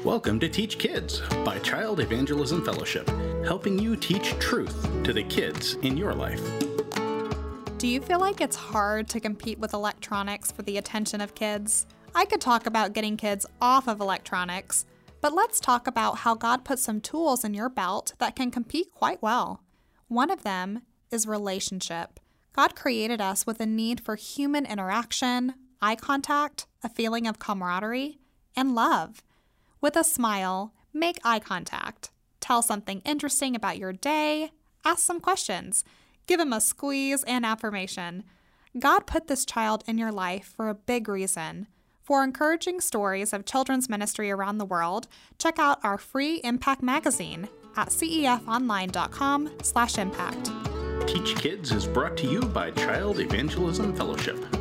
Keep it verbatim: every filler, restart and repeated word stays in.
Welcome to Teach Kids by Child Evangelism Fellowship, helping you teach truth to the kids in your life. Do you feel like it's hard to compete with electronics for the attention of kids? I could talk about getting kids off of electronics, but let's talk about how God put some tools in your belt that can compete quite well. One of them is relationship. God created us with a need for human interaction, eye contact, a feeling of camaraderie, and love. With a smile, make eye contact. Tell something interesting about your day. Ask some questions. Give him a squeeze and affirmation. God put this child in your life for a big reason. For encouraging stories of children's ministry around the world, check out our free Impact magazine at cefonline.com slash impact. Teach Kids is brought to you by Child Evangelism Fellowship.